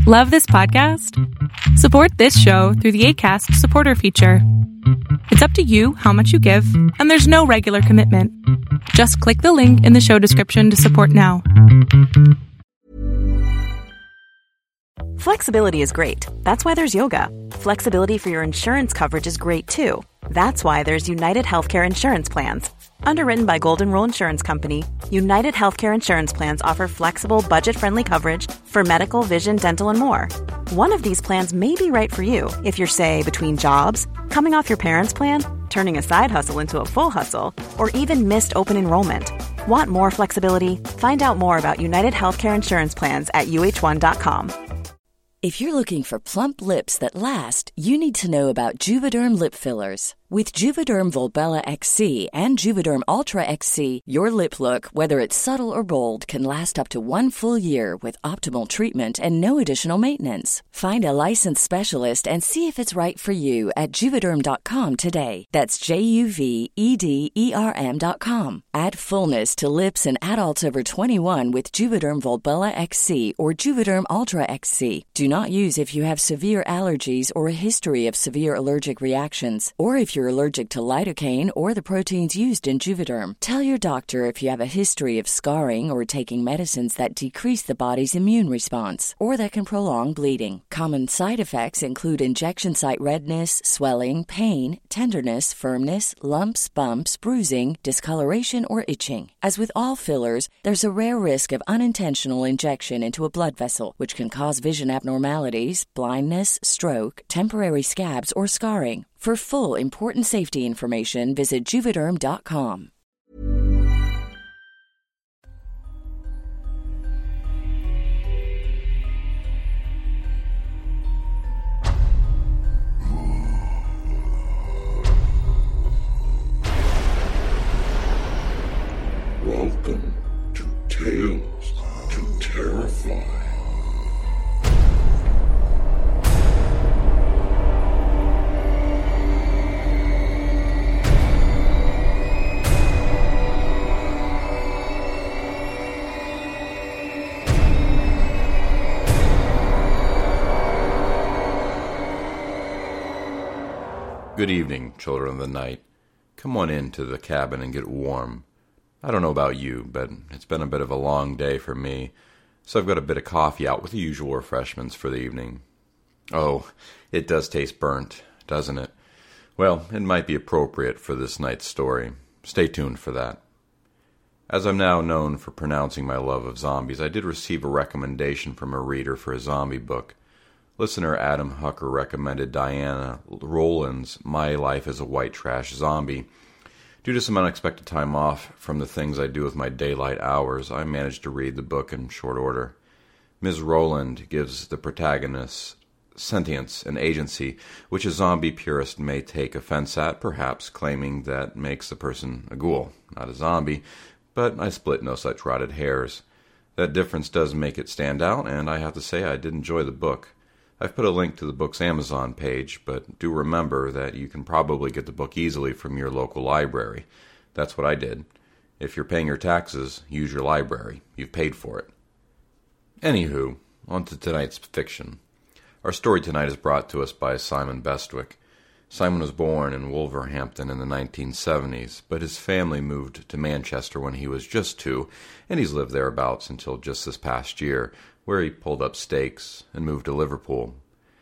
Love this podcast? Support this show through the Acast supporter feature. It's up to you how much you give, and there's no regular commitment. Just click the link in the show description to support now. Flexibility is great. That's why there's yoga. Flexibility for your insurance coverage is great too. That's why there's United Healthcare Insurance Plans. Underwritten by Golden Rule Insurance Company, United Healthcare Insurance Plans offer flexible, budget-friendly coverage for medical, vision, dental, and more. One of these plans may be right for you if you're, say, between jobs, coming off your parents' plan, turning a side hustle into a full hustle, or even missed open enrollment. Want more flexibility? Find out more about United Healthcare Insurance Plans at uh1.com. If you're looking for plump lips that last, you need to know about Juvederm lip fillers. With Juvederm Volbella XC and Juvederm Ultra XC, your lip look, whether it's subtle or bold, can last up to 1 full year with optimal treatment and no additional maintenance. Find a licensed specialist and see if it's right for you at Juvederm.com today. That's JUVEDERM.com. Add fullness to lips in adults over 21 with Juvederm Volbella XC or Juvederm Ultra XC. Do not use if you have severe allergies or a history of severe allergic reactions, or if you're allergic to lidocaine or the proteins used in Juvederm. Tell your doctor if you have a history of scarring or taking medicines that decrease the body's immune response or that can prolong bleeding. Common side effects include injection site redness, swelling, pain, tenderness, firmness, lumps, bumps, bruising, discoloration, or itching. As with all fillers, there's a rare risk of unintentional injection into a blood vessel, which can cause vision abnormalities, blindness, stroke, temporary scabs, or scarring. For full, important safety information, visit Juvederm.com. Welcome to Tales to Terrify. Good evening, children of the night. Come on into the cabin and get warm. I don't know about you, but it's been a bit of a long day for me, so I've got a bit of coffee out with the usual refreshments for the evening. Oh, it does taste burnt, doesn't it? Well, it might be appropriate for this night's story. Stay tuned for that. As I'm now known for pronouncing my love of zombies, I did receive a recommendation from a reader for a zombie book. Listener Adam Hucker recommended Diana Rowland's My Life as a White Trash Zombie. Due to some unexpected time off from the things I do with my daylight hours, I managed to read the book in short order. Ms. Rowland gives the protagonist sentience and agency, which a zombie purist may take offense at, perhaps claiming that makes the person a ghoul, not a zombie, but I split no such rotted hairs. That difference does make it stand out, and I have to say I did enjoy the book. I've put a link to the book's Amazon page, but do remember that you can probably get the book easily from your local library. That's what I did. If you're paying your taxes, use your library. You've paid for it. Anywho, on to tonight's fiction. Our story tonight is brought to us by Simon Bestwick. Simon was born in Wolverhampton in the 1970s, but his family moved to Manchester when he was just 2, and he's lived thereabouts until just this past year, where he pulled up stakes and moved to Liverpool.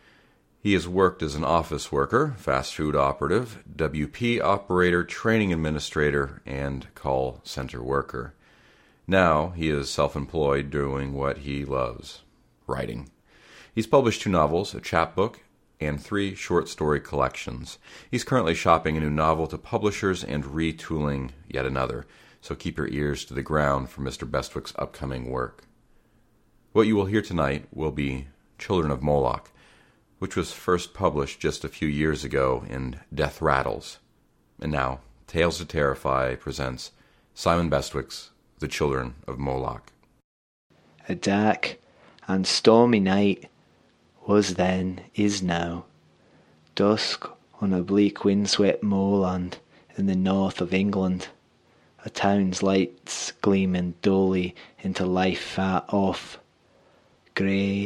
He has worked as an office worker, fast food operative, WP operator, training administrator, and call center worker. Now he is self-employed doing what he loves, writing. He's published 2 novels, a chapbook, and 3 short story collections. He's currently shopping a new novel to publishers and retooling yet another, so keep your ears to the ground for Mr. Bestwick's upcoming work. What you will hear tonight will be Children of Moloch, which was first published just a few years ago in Death Rattles. And now, Tales to Terrify presents Simon Bestwick's The Children of Moloch. A dark and stormy night was then, is now. Dusk on a bleak windswept moorland in the north of England. A town's lights gleaming dully into life far off. Grey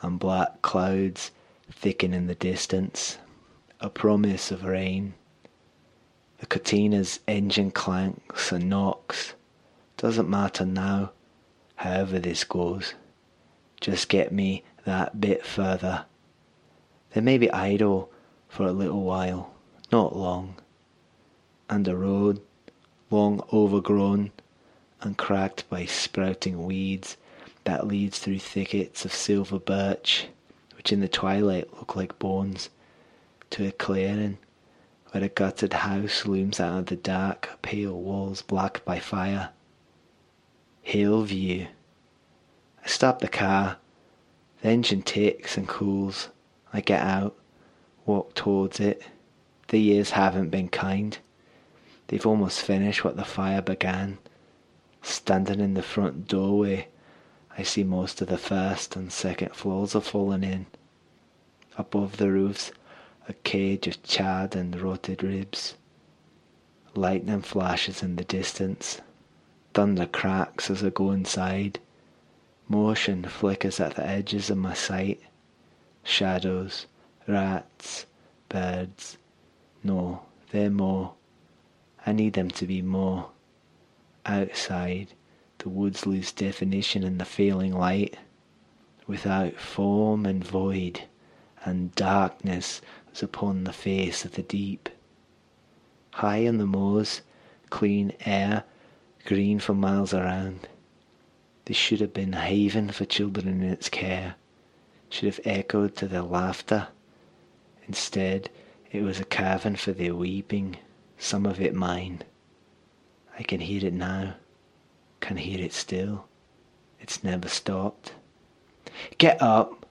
and black clouds thicken in the distance, a promise of rain. The Catina's engine clanks and knocks. Doesn't matter now, however this goes. Just get me that bit further. They may be idle for a little while, not long. And the road, long overgrown and cracked by sprouting weeds, that leads through thickets of silver birch, which in the twilight look like bones, to a clearing where a gutted house looms out of the dark, pale walls black by fire. Hillview. I stop the car. The engine ticks and cools. I get out, walk towards it. The years haven't been kind. They've almost finished what the fire began. Standing in the front doorway, I see most of the first and second floors are falling in. Above the roofs, a cage of charred and rotted ribs. Lightning flashes in the distance. Thunder cracks as I go inside. Motion flickers at the edges of my sight. Shadows, rats, birds. No, they're more. I need them to be more. Outside, the woods lose definition in the failing light. Without form and void, and darkness was upon the face of the deep. High in the moors, clean air, green for miles around. This should have been a haven for children in its care, should have echoed to their laughter. Instead, it was a cavern for their weeping, some of it mine. I can hear it now, can hear it still. It's never stopped. Get up!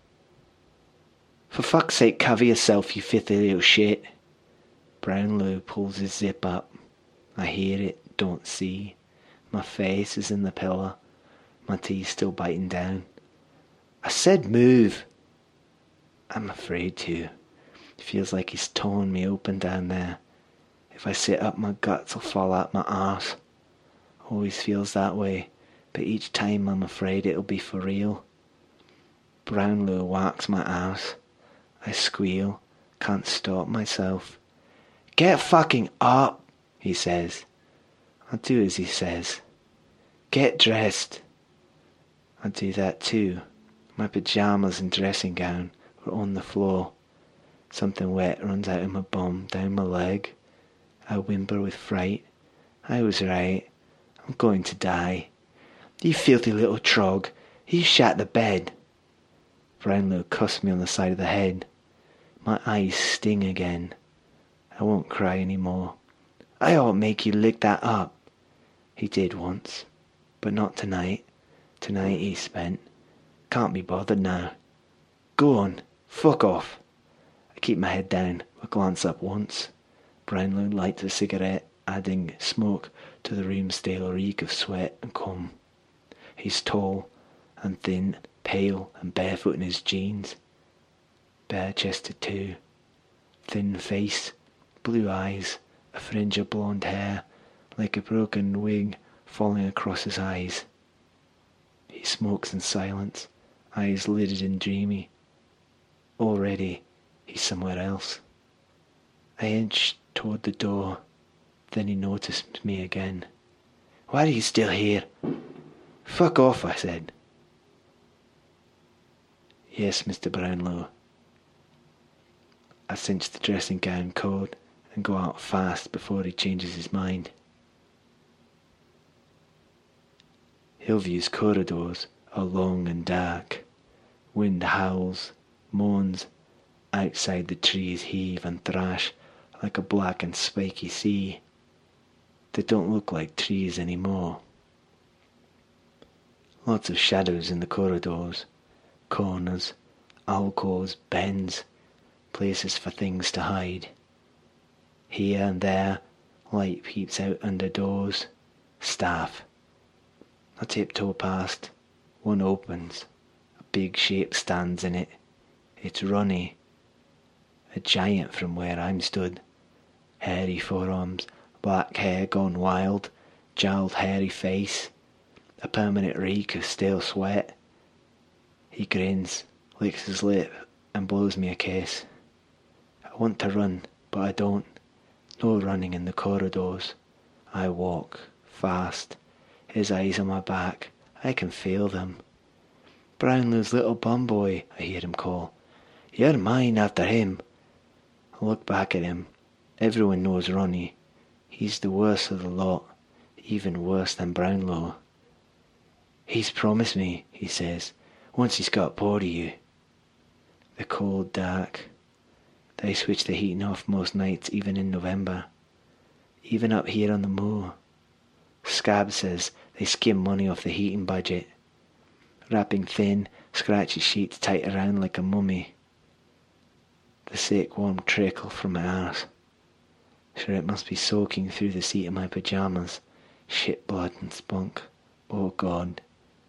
For fuck's sake, cover yourself, you filthy little shit. Brownlow pulls his zip up. I hear it, don't see. My face is in the pillow, my teeth still biting down. I said move. I'm afraid to. It feels like he's torn me open down there. If I sit up, my guts will fall out my arse. Always feels that way, but each time I'm afraid it'll be for real. Brownlow whacks my arse. I squeal, can't stop myself. Get fucking up, he says. I do as he says. Get dressed. I do that too. My pyjamas and dressing gown were on the floor. Something wet runs out of my bum, down my leg. I whimper with fright. I was right. I'm going to die. You filthy little trog. You shat the bed. Brownlow cussed me on the side of the head. My eyes sting again. I won't cry any more. I ought to make you lick that up. He did once, but not tonight. Tonight he spent. Can't be bothered now. Go on, fuck off. I keep my head down, but glance up once. Brownlow lights a cigarette, adding smoke to the room's stale reek of sweat and cum. He's tall and thin, pale and barefoot in his jeans. Bare-chested too. Thin face, blue eyes, a fringe of blonde hair, like a broken wig falling across his eyes. He smokes in silence, eyes lidded and dreamy. Already, he's somewhere else. I inched toward the door, then he noticed me again. Why are you still here? Fuck off, I said. Yes, Mr. Brownlow. I cinch the dressing gown cord and go out fast before he changes his mind. Hillview's corridors are long and dark. Wind howls, moans. Outside the trees heave and thrash like a black and spiky sea. They don't look like trees anymore. Lots of shadows in the corridors, corners, alcoves, bends, places for things to hide. Here and there, light peeps out under doors. Staff. I tiptoe past. One opens. A big shape stands in it. It's Ronnie. A giant from where I'm stood. Hairy forearms, black hair gone wild, jowled hairy face, a permanent reek of stale sweat. He grins, licks his lip and blows me a kiss. I want to run, but I don't. No running in the corridors. I walk, fast. His eyes on my back. I can feel them. Brownlow's little bum boy, I hear him call. You're mine after him. I look back at him. Everyone knows Ronnie. He's the worst of the lot, even worse than Brownlow. He's promised me, he says, once he's got bored of you. The cold dark. They switch the heating off most nights, even in November. Even up here on the moor. Scab says they skim money off the heating budget, wrapping thin, scratchy sheets tight around like a mummy. The sick warm trickle from my arse. Sure, it must be soaking through the seat of my pyjamas. Shit, blood and spunk. Oh God.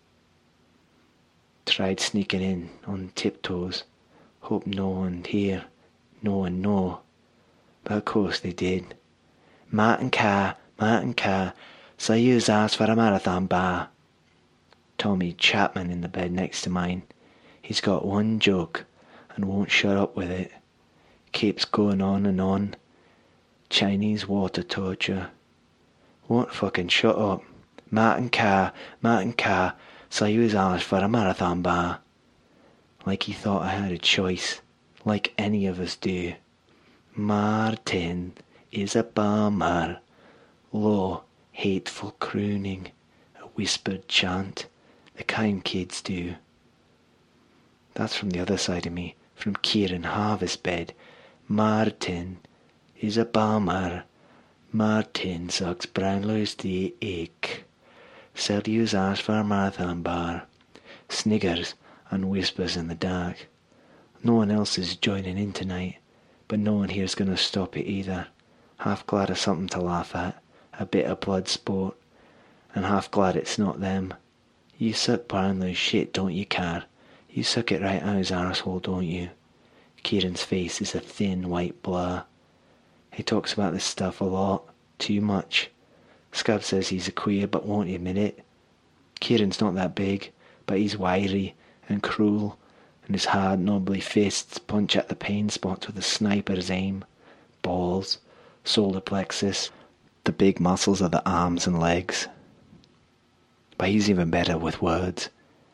Tried sneaking in on tiptoes. Hope no one'd hear. No one know. But of course they did. Martin Carr, so you's asked for a marathon bar. Tommy Chapman in the bed next to mine. He's got one joke and won't shut up with it. Keeps going on and on. Chinese water torture. Won't fucking shut up. Martin Carr, so you's asked for a marathon bar. Like he thought I had a choice. Like any of us do. Martin is a bummer. Low, hateful crooning, a whispered chant, the kind kids do. That's from the other side of me, from Kieran Harvest's bed. Martin is a bummer. Martin sucks Brownlow's dick. Sergio's asked for a marathon bar. Sniggers and whispers in the dark. No one else is joining in tonight, but no one here's gonna stop it either. Half glad of something to laugh at, a bit of blood sport, and half glad it's not them. You suck Brownlow's shit, don't you, Car? You suck it right out his arsehole, don't you? Kieran's face is a thin white blur. He talks about this stuff a lot, too much. Scab says he's a queer but won't admit it. Kieran's not that big, but he's wiry and cruel, and his hard, knobbly fists punch at the pain spots with a sniper's aim. Balls, solar plexus, the big muscles of the arms and legs. But he's even better with words.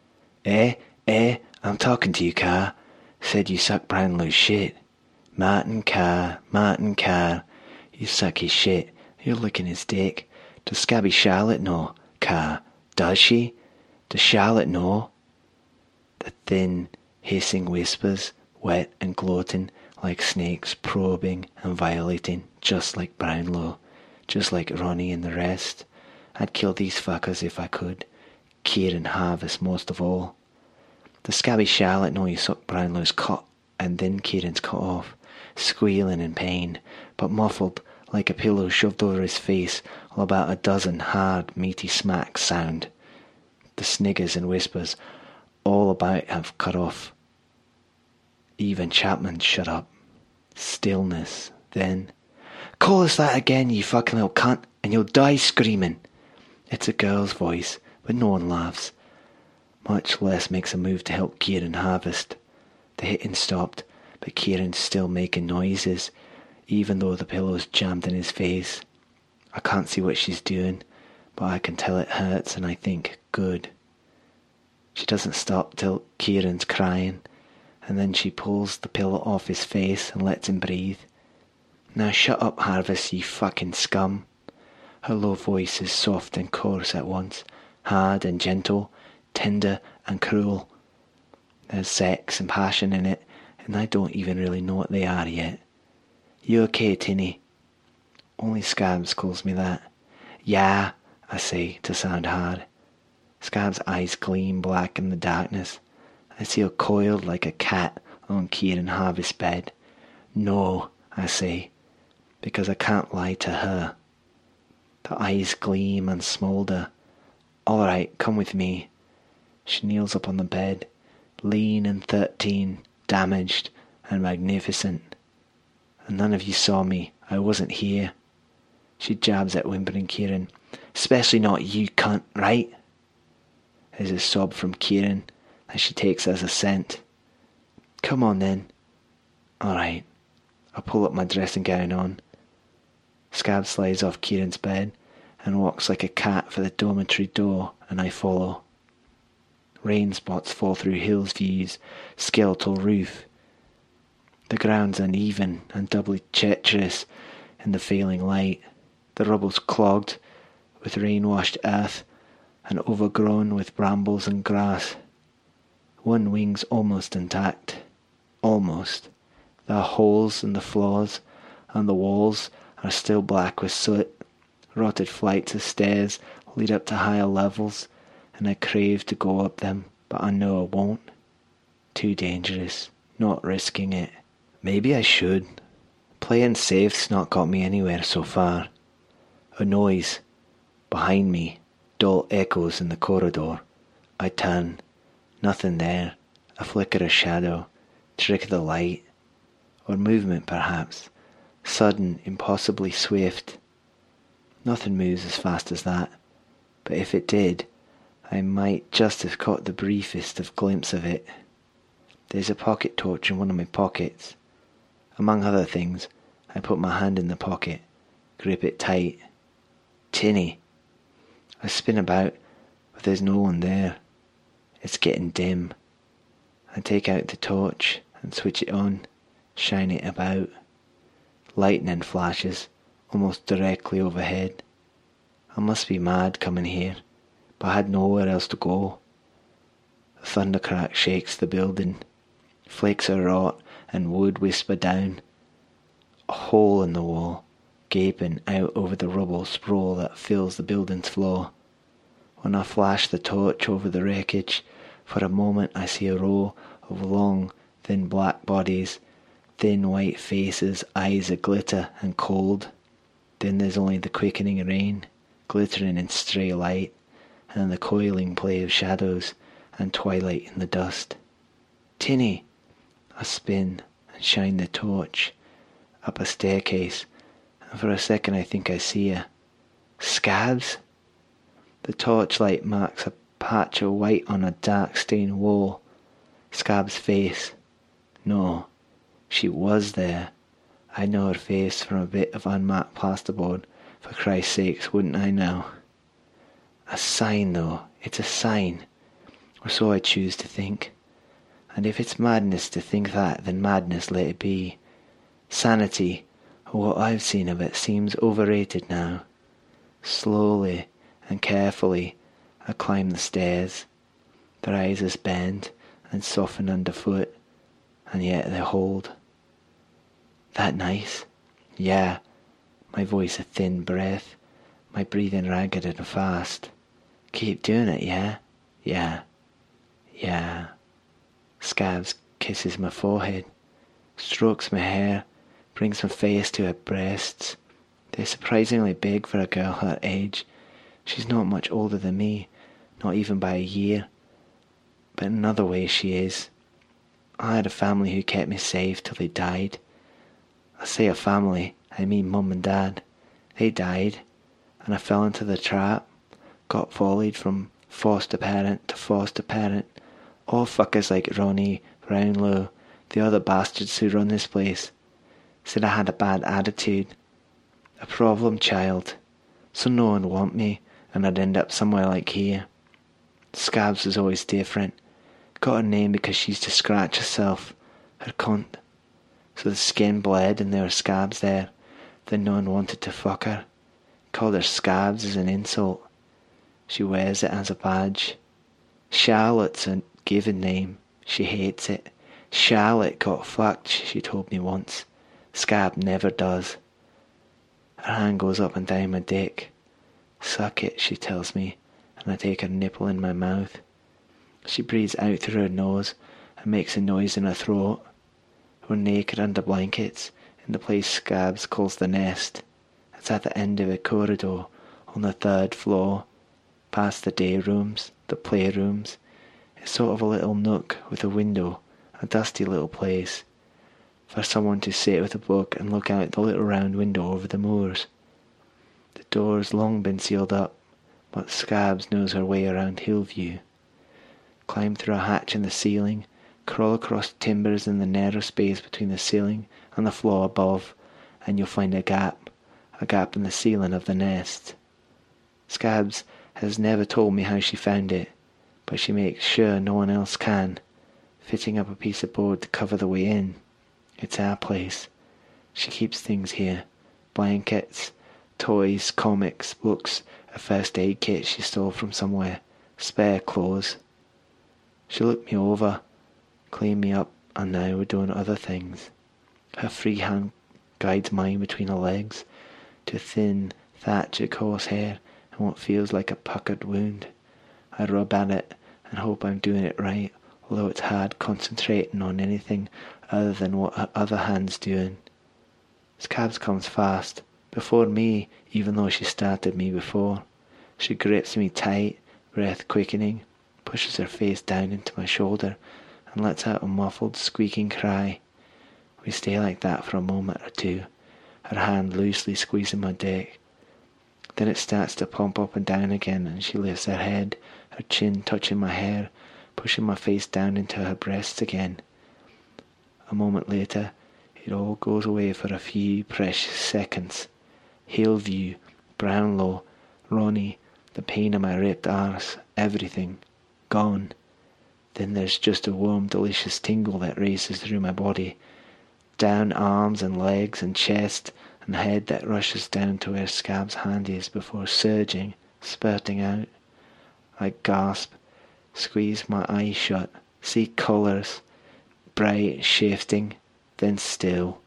I'm talking to you, Carr. Said you suck Brownlow's shit. Martin Carr, you suck his shit. You're licking his dick. Does Scabby Charlotte know, Carr? Does she? Does Charlotte know? The thin, hissing whispers, wet and gloating, like snakes probing and violating, just like Brownlow, just like Ronnie and the rest. I'd kill these fuckers if I could. Kieran Harvest most of all. Does Scabby Charlotte know you suck Brownlow's cock? And then Kieran's cut off, squealing in pain, but muffled like a pillow shoved over his face, while about a dozen hard, meaty smacks sound. The sniggers and whispers all about have cut off. Even Chapman shut up. Stillness. Then, call us that again, you fucking little cunt, and you'll die screaming. It's a girl's voice, but no one laughs. Much less makes a move to help Kieran Harvest. The hitting stopped, but Kieran's still making noises, even though the pillow's jammed in his face. I can't see what she's doing, but I can tell it hurts, and I think, good. She doesn't stop till Kieran's crying, and then she pulls the pillow off his face and lets him breathe. Now shut up, Harvest, you fucking scum. Her low voice is soft and coarse at once, hard and gentle, tender and cruel. There's sex and passion in it, and I don't even really know what they are yet. You okay, Tinny? Only Scabs calls me that. Yeah, I say, to sound hard. Scab's eyes gleam black in the darkness. I see her coiled like a cat on Kieran Harvest's bed. No, I say, because I can't lie to her. The eyes gleam and smoulder. All right, come with me. She kneels up on the bed, lean and 13, damaged and magnificent. And none of you saw me. I wasn't here. She jabs at whimpering Kieran. Especially not you, cunt, right? There's a sob from Kieran that she takes as assent. Come on then. All right. I pull up my dressing gown on. Scab slides off Kieran's bed and walks like a cat for the dormitory door, and I follow. Rain spots fall through Hillsview's skeletal roof. The ground's uneven and doubly treacherous in the failing light. The rubble's clogged with rain-washed earth and overgrown with brambles and grass. One wing's almost intact. Almost. There are holes in the floors, and the walls are still black with soot. Rotted flights of stairs lead up to higher levels, and I crave to go up them, but I know I won't. Too dangerous. Not risking it. Maybe I should. Playing safe's not got me anywhere so far. A noise. Behind me. Dull echoes in the corridor. I turn. Nothing there. A flicker of shadow. Trick of the light. Or movement, perhaps. Sudden, impossibly swift. Nothing moves as fast as that. But if it did, I might just have caught the briefest of glimpse of it. There's a pocket torch in one of my pockets. Among other things, I put my hand in the pocket, grip it tight. Tinny. I spin about, but there's no one there. It's getting dim. I take out the torch and switch it on, shine it about. Lightning flashes, almost directly overhead. I must be mad coming here, but I had nowhere else to go. A thundercrack shakes the building. Flakes of rot and wood whisper down. A hole in the wall, gaping out over the rubble sprawl that fills the building's floor. When I flash the torch over the wreckage, for a moment I see a row of long, thin black bodies, thin white faces, eyes aglitter and cold. Then there's only the quickening rain, glittering in stray light, and the coiling play of shadows and twilight in the dust. Tinny! I spin and shine the torch up a staircase, and for a second I think I see her. Scabs? The torchlight marks a patch of white on a dark stained wall. Scab's face. No, she was there. I know her face from a bit of unmarked plasterboard. For Christ's sakes, wouldn't I now? A sign, though. It's a sign. Or so I choose to think. And if it's madness to think that, then madness let it be. Sanity, or what I've seen of it, seems overrated now. Slowly and carefully I climb the stairs. The risers bend and soften underfoot, and yet they hold. That nice? Yeah. My voice a thin breath, my breathing ragged and fast. Keep doing it, yeah? Yeah. Yeah. Scabs kisses my forehead, strokes my hair, brings my face to her breasts. They're surprisingly big for a girl her age. She's not much older than me, not even by a year. But in another way she is. I had a family who kept me safe till they died. I say a family, I mean Mum and Dad. They died, and I fell into the trap, got volleyed from foster parent to foster parent. All fuckers like Ronnie, Brownlow, the other bastards who run this place. Said I had a bad attitude. A problem child. So no one would want me, and I'd end up somewhere like here. Scabs was always different. Got her name because she used to scratch herself. Her cunt. So the skin bled and there were scabs there. Then no one wanted to fuck her. Called her Scabs as an insult. She wears it as a badge. Charlotte's a given name. She hates it. Charlotte got fucked, she told me once. Scab never does. Her hand goes up and down my dick. Suck it, she tells me, and I take her nipple in my mouth. She breathes out through her nose and makes a noise in her throat. We're naked under blankets in the place Scabs calls the nest. It's at the end of a corridor on the 3rd floor, past the day rooms, the playrooms. It's sort of a little nook with a window, a dusty little place, for someone to sit with a book and look out the little round window over the moors. The door's long been sealed up, but Scabs knows her way around Hillview. Climb through a hatch in the ceiling, Crawl across timbers in the narrow space between the ceiling and the floor above, and you'll find a gap in the ceiling of the nest. Scabs has never told me how she found it, but she makes sure no one else can, fitting up a piece of board to cover the way in. It's our place. She keeps things here: blankets, toys, comics, books, a first aid kit she stole from somewhere, spare clothes. She looked me over, cleaned me up, and now we're doing other things. Her free hand guides mine between her legs to thin, thatched horsehair and what feels like a puckered wound. I rub at it and hope I'm doing it right, although it's hard concentrating on anything other than what her other hand's doing. Scabs comes fast, before me, even though she started me before. She grips me tight, breath quickening, pushes her face down into my shoulder, and lets out a muffled, squeaking cry. We stay like that for a moment or two, her hand loosely squeezing my dick. Then it starts to pump up and down again, and she lifts her head, her chin touching my hair, pushing my face down into her breasts again. A moment later, it all goes away for a few precious seconds. Hillview, Brownlow, Ronnie, the pain in my ripped arse, everything gone. Then there's just a warm, delicious tingle that races through my body, down arms and legs and chest and head, that rushes down to where Scab's hand is before surging, spurting out. I gasp, squeeze my eyes shut, see colours, bright, shifting, then still.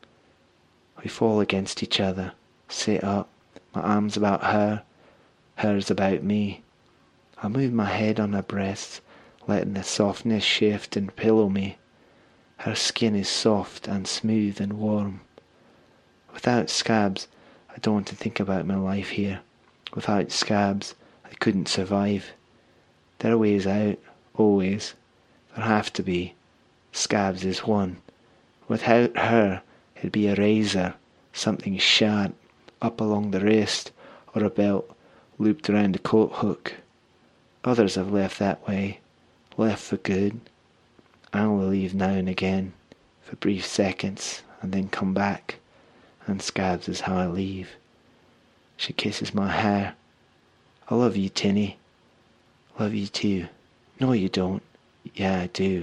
We fall against each other, sit up, my arms about her, hers about me. I move my head on her breasts, letting the softness shift and pillow me. Her skin is soft and smooth and warm. Without Scabs, I don't want to think about my life here. Without Scabs, I couldn't survive. There are ways out, always. There have to be. Scabs is one. Without her, it'd be a razor, something sharp, up along the wrist, or a belt looped around the coat hook. Others have left that way, left for good. I only leave now and again, for brief seconds, and then come back, and Scabs is how I leave. She kisses my hair. I love you, Tinny. Love you too. No, you don't. Yeah, I do.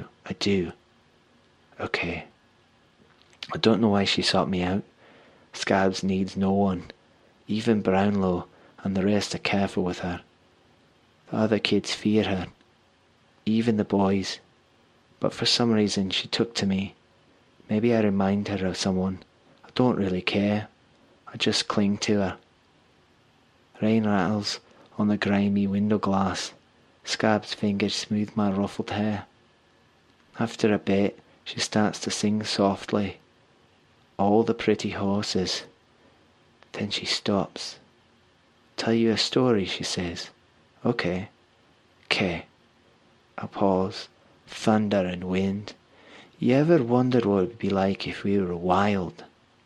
Okay. I don't know why she sought me out. Scabs needs no one. Even Brownlow and the rest are careful with her. The other kids fear her. Even the boys. But for some reason she took to me. Maybe I remind her of someone. I don't really care. I just cling to her. Rain rattles on the grimy window glass. Scab's fingers smooth my ruffled hair. After a bit, she starts to sing softly. All the pretty horses. Then she stops. Tell you a story, she says. Okay. I pause. Thunder and wind. You ever wondered what it would be like if we were wild?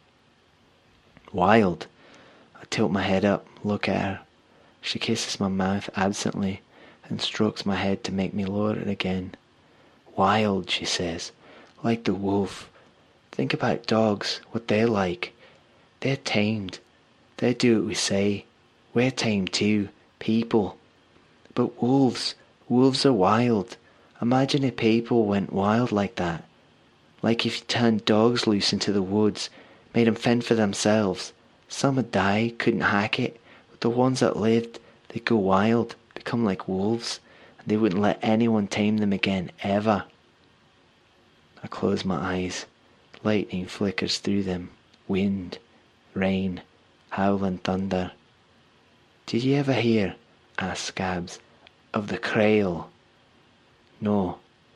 Wild? I tilt my head up, look at her. She kisses my mouth absently and strokes my head to make me lower it again. Wild, she says, like the wolf. Think about dogs, what they're like. They're tamed. They do what we say. We're tamed too, people. But wolves are wild. Imagine if people went wild like that. Like if you turned dogs loose into the woods, made them fend for themselves. Some would die, couldn't hack it, but the ones that lived, they'd go wild, become like wolves, and they wouldn't let anyone tame them again, ever. I close my eyes. Lightning flickers through them. Wind, rain, howling thunder. Did you ever hear, asked Scabs, of the Krail? No.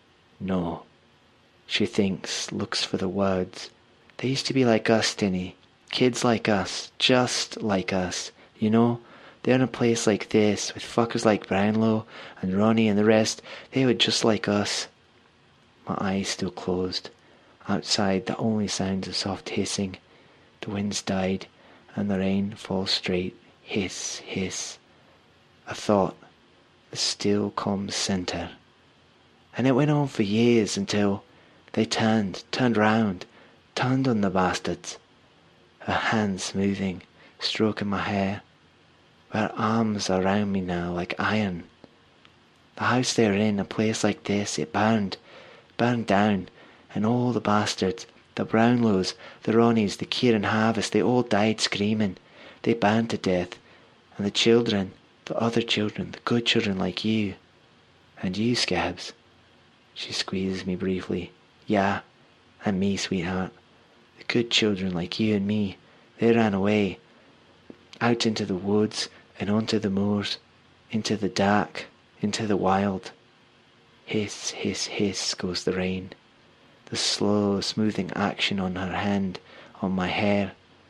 She thinks, looks for the words. They used to be like us, Tinny. Kids like us, just like us. You know, they're in a place like this, with fuckers like Brownlow and Ronnie and the rest. They were just like us. My eyes still closed. Outside, the only sounds of soft hissing. The wind's died, and the rain falls straight. Hiss, hiss. A thought. The still, calm centre. And it went on for years until They turned round, turned on the bastards. Her hands smoothing, stroking my hair. Her arms around me now like iron. The house they were in, a place like this, it burned down, and all the bastards, the Brownlows, the Ronnies, the Kieran Harvest, they all died screaming. They burned to death. And the children, the other children, the good children like you. And you, Scabs. She squeezes me briefly. Yeah, and me, sweetheart. The good children like you and me, they ran away. Out into the woods and onto the moors, into the dark, into the wild. Hiss, hiss, hiss goes the rain. The slow, smoothing action on her hand, on my hair.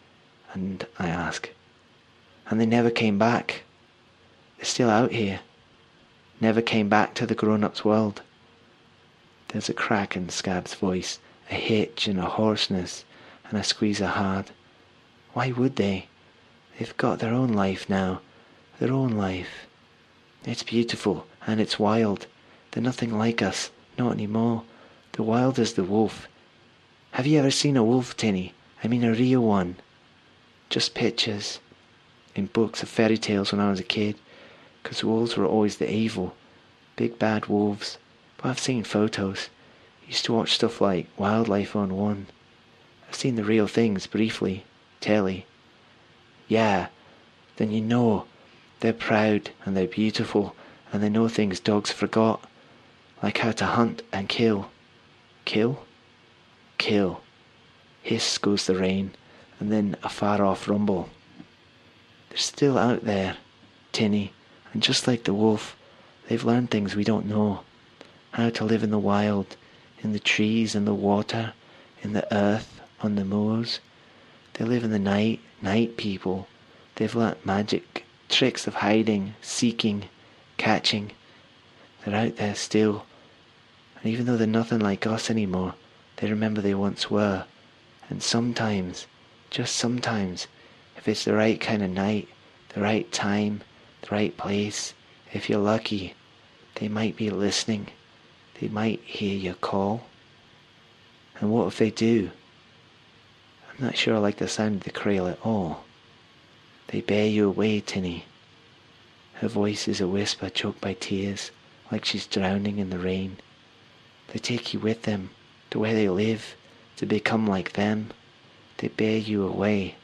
And I ask, and they never came back? They're still out here. Never came back to the grown-ups world. There's a crack in Scab's voice, a hitch and a hoarseness, and I squeeze her hard. Why would they? They've got their own life now. Their own life. It's beautiful, and it's wild. They're nothing like us, not anymore. The wild is the wolf. Have you ever seen a wolf, Tinny? I mean a real one. Just pictures. In books of fairy tales when I was a kid. 'Cause wolves were always the evil. Big bad wolves. But I've seen photos. Used to watch stuff like Wildlife on 1. I've seen the real things, briefly. Telly. Yeah. Then you know. They're proud, and they're beautiful, and they know things dogs forgot. Like how to hunt and kill. Kill? Kill. Hiss goes the rain, and then a far-off rumble. They're still out there, Tinny, and just like the wolf, they've learned things we don't know. How to live in the wild, in the trees, in the water, in the earth, on the moors. They live in the night people. They've learnt magic, tricks of hiding, seeking, catching. They're out there still. And even though they're nothing like us anymore, they remember they once were. And sometimes, just sometimes, if it's the right kind of night, the right time, the right place, if you're lucky, they might be listening. They might hear your call. And what if they do? I'm not sure I like the sound of the cradle at all. They bear you away, Tinny. Her voice is a whisper choked by tears, like she's drowning in the rain. They take you with them, to where they live, to become like them. They bear you away.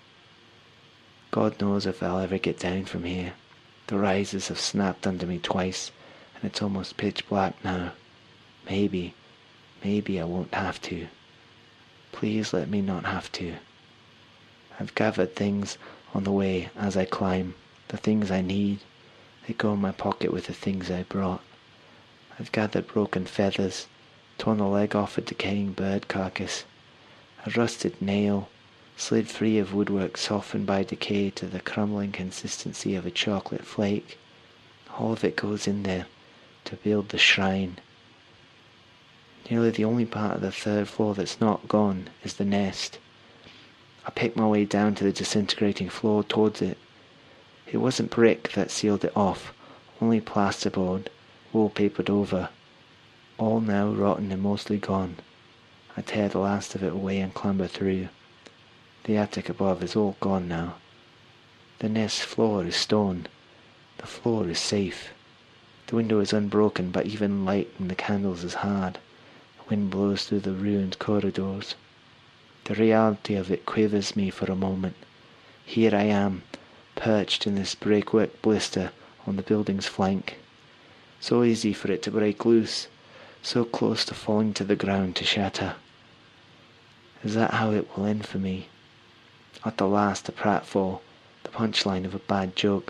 God knows if I'll ever get down from here. The risers have snapped under me twice, and it's almost pitch black now. Maybe I won't have to. Please let me not have to. I've gathered things on the way as I climb, the things I need. They go in my pocket with the things I brought. I've gathered broken feathers, torn the leg off a decaying bird carcass, a rusted nail, slid free of woodwork softened by decay to the crumbling consistency of a chocolate flake. All of it goes in there to build the shrine. Nearly the only part of the third floor that's not gone is the nest. I picked my way down to the disintegrating floor towards it. It wasn't brick that sealed it off, only plasterboard, wallpapered over. All now rotten and mostly gone. I tear the last of it away and clamber through. The attic above is all gone now. The nest floor is stone. The floor is safe. The window is unbroken, but even lighting the candles is hard. The wind blows through the ruined corridors. The reality of it quivers me for a moment. Here I am, perched in this breakwork blister on the building's flank. So easy for it to break loose, so close to falling to the ground to shatter. Is that how it will end for me? At the last, a pratfall, the punchline of a bad joke.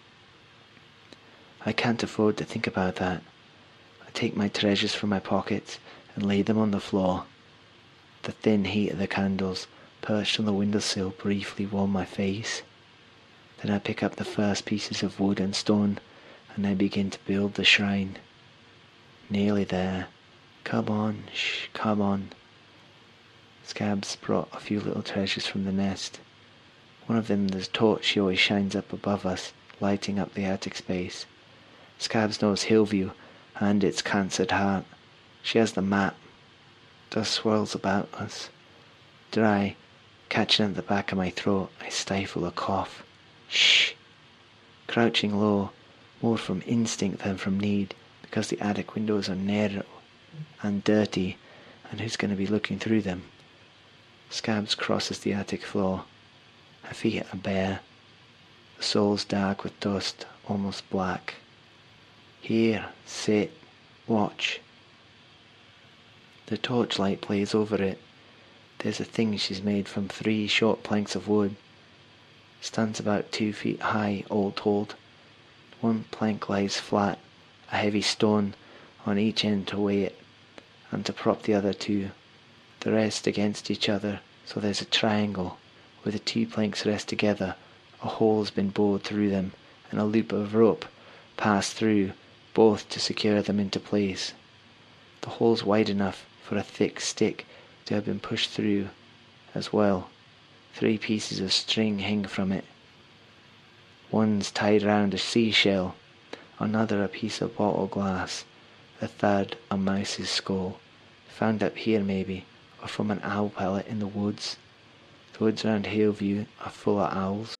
I can't afford to think about that. I take my treasures from my pockets and lay them on the floor. The thin heat of the candles, perched on the windowsill, briefly warm my face. Then I pick up the first pieces of wood and stone, and I begin to build the shrine. Nearly there. Come on, shh, come on. Scabs brought a few little treasures from the nest. One of them is a torch she always shines up above us, lighting up the attic space. Scabs knows Hillview and its cancered heart. She has the map. Dust swirls about us. Dry, catching at the back of my throat, I stifle a cough. Shh! Crouching low, more from instinct than from need, because the attic windows are narrow and dirty, and who's going to be looking through them? Scabs crosses the attic floor. Her feet are bare. The soles dark with dust, almost black. Here, sit, watch. The torchlight plays over it. There's a thing she's made from 3 short planks of wood. Stands about 2 feet high, all told. One plank lies flat, a heavy stone on each end to weigh it, and to prop the other 2. The rest against each other, so there's a triangle. Where the 2 planks rest together, a hole's been bored through them, and a loop of rope passed through, both to secure them into place. The hole's wide enough for a thick stick to have been pushed through as well. 3 pieces of string hang from it. One's tied round a seashell, another a piece of bottle glass, the third a mouse's skull, found up here maybe, or from an owl pellet in the woods. The woods around Haleview are full of owls.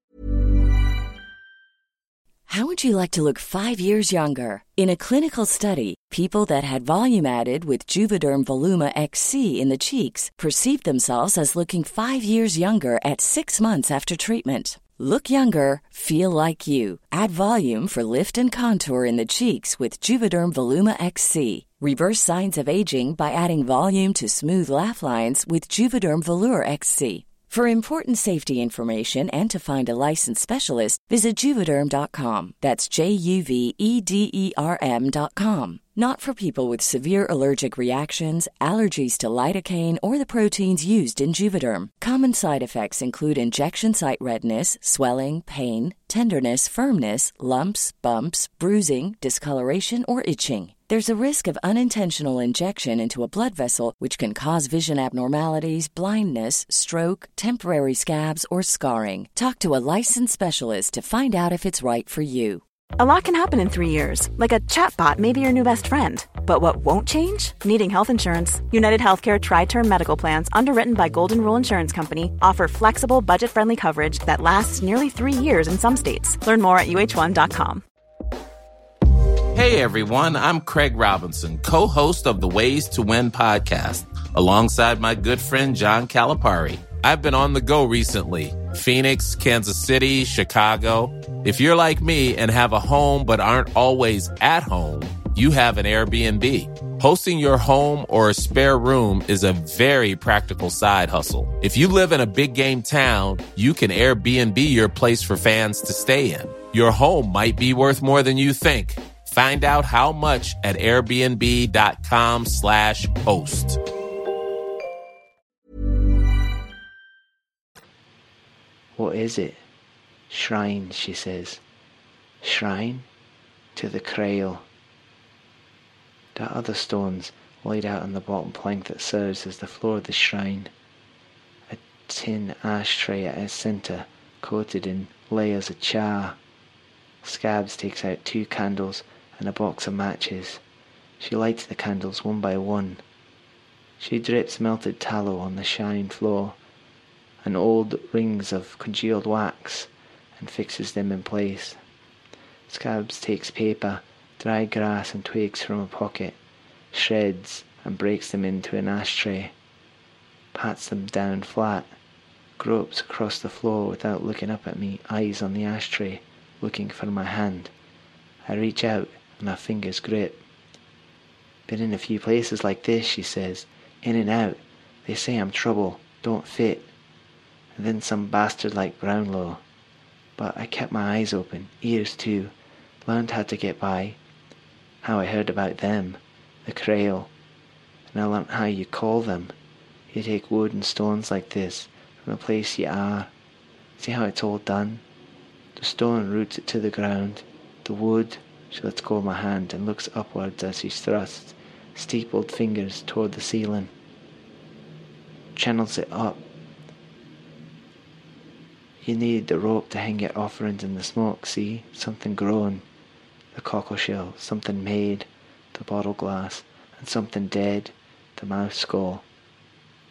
How would you like to look 5 years younger? In a clinical study, people that had volume added with Juvederm Voluma XC in the cheeks perceived themselves as looking 5 years younger at 6 months after treatment. Look younger, feel like you. Add volume for lift and contour in the cheeks with Juvederm Voluma XC. Reverse signs of aging by adding volume to smooth laugh lines with Juvederm Volure XC. For important safety information and to find a licensed specialist, visit Juvederm.com. That's JUVEDERM.com. Not for people with severe allergic reactions, allergies to lidocaine, or the proteins used in Juvederm. Common side effects include injection site redness, swelling, pain, tenderness, firmness, lumps, bumps, bruising, discoloration, or itching. There's a risk of unintentional injection into a blood vessel, which can cause vision abnormalities, blindness, stroke, temporary scabs, or scarring. Talk to a licensed specialist to find out if it's right for you. A lot can happen in 3 years, like a chatbot may be your new best friend. But what won't change? Needing health insurance. United Healthcare Tri-Term Medical Plans, underwritten by Golden Rule Insurance Company, offer flexible, budget-friendly coverage that lasts nearly 3 years in some states. Learn more at uh1.com. Hey everyone, I'm Craig Robinson, co-host of the Ways to Win podcast, alongside my good friend John Calipari. I've been on the go recently. Phoenix, Kansas City, Chicago. If you're like me and have a home but aren't always at home, you have an Airbnb. Hosting your home or a spare room is a very practical side hustle. If you live in a big game town, you can Airbnb your place for fans to stay in. Your home might be worth more than you think. Find out how much at airbnb.com/host. What is it? Shrine, she says. Shrine? To the Crail. There are other stones laid out on the bottom plank that serves as the floor of the shrine. A tin ashtray at its centre, coated in layers of char. Scabs takes out 2 candles and a box of matches. She lights the candles one by one. She drips melted tallow on the shine floor and old rings of congealed wax and fixes them in place. Scabs takes paper, dry grass and twigs from a pocket, shreds and breaks them into an ashtray, pats them down flat, gropes across the floor without looking up at me, eyes on the ashtray, looking for my hand. I reach out and her fingers grip. Been in a few places like this, she says, in and out. They say I'm trouble, don't fit. And then some bastard like Brownlow. But I kept my eyes open, ears too, learned how to get by, how I heard about them, the Crail, and I learnt how you call them. You take wood and stones like this, from the place you are. See how it's all done? The stone roots it to the ground. The wood, she lets go of my hand and looks upwards as she thrusts steepled fingers toward the ceiling. Channels it up. You need the rope to hang your offerings in the smoke, see? Something grown. The cockleshell, something made, the bottle glass, and something dead, the mouse skull.